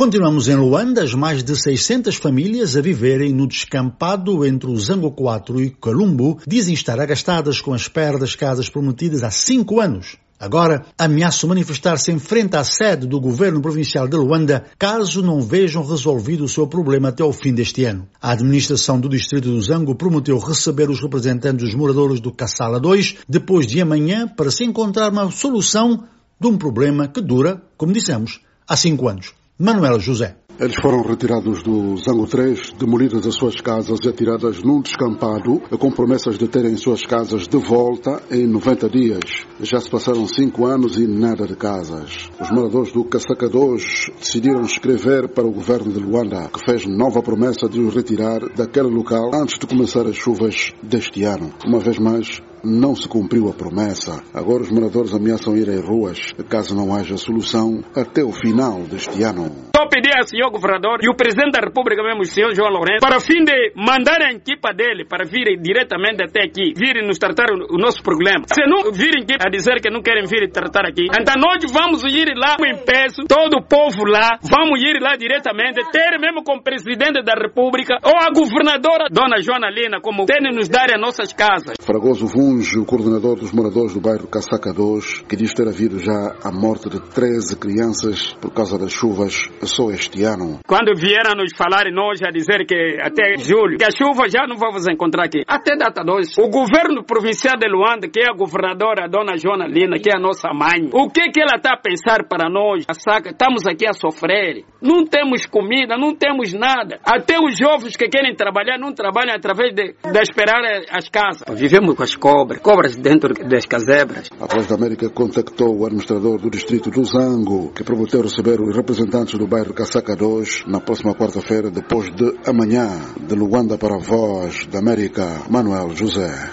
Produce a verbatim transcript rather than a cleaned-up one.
Continuamos em Luanda, as mais de seiscentas famílias a viverem no descampado entre o Zango quatro e Columbo dizem estar agastadas com a espera das casas prometidas há cinco anos. Agora, ameaçam manifestar-se em frente à sede do governo provincial de Luanda caso não vejam resolvido o seu problema até ao fim deste ano. A administração do distrito do Zango prometeu receber os representantes dos moradores do Kassala dois depois de amanhã para se encontrar uma solução de um problema que dura, como dissemos, há cinco anos. Manuel José. Eles foram retirados do Zango três, demolidas as suas casas e atiradas num descampado, com promessas de terem suas casas de volta em noventa dias. Já se passaram cinco anos e nada de casas. Os moradores do Kassaka dois decidiram escrever para o governo de Luanda, que fez nova promessa de os retirar daquele local antes de começar as chuvas deste ano. Uma vez mais, não se cumpriu a promessa. Agora os moradores ameaçam ir às ruas, caso não haja solução, até o final deste ano. Estou a pedir ao senhor governador e o presidente da República mesmo, o senhor João Lourenço, para fim de mandar a equipa dele para vir diretamente até aqui, virem nos tratar o, o nosso problema. Se não virem aqui a dizer que não querem vir tratar aqui, então nós vamos ir lá com o peso, todo o povo lá, vamos ir lá diretamente, ter mesmo com o presidente da República ou a governadora, dona Joana Lina, como tem nos dar as nossas casas. Fragoso Vunge, o coordenador dos moradores do bairro Kassaka dois, que diz ter havido já a morte de treze crianças por causa das chuvas só este ano. Quando vieram nos falar nós a dizer que até julho, que a chuva já não vamos encontrar aqui, até data dois, o governo provincial de Luanda, que é a governadora, a dona Joana Lina, que é a nossa mãe, o que que ela está a pensar para nós? A saca, estamos aqui a sofrer, não temos comida, não temos nada, até os jovens que querem trabalhar, não trabalham através de, de esperar as casas. Vivemos com as cobras, cobras dentro das casebras. A Voz da América contactou o administrador do distrito do Zango, que prometeu receber os representantes do bairro Kassaka dois na próxima quarta-feira, depois de amanhã. De Luanda para a Voz da América, Manuel José.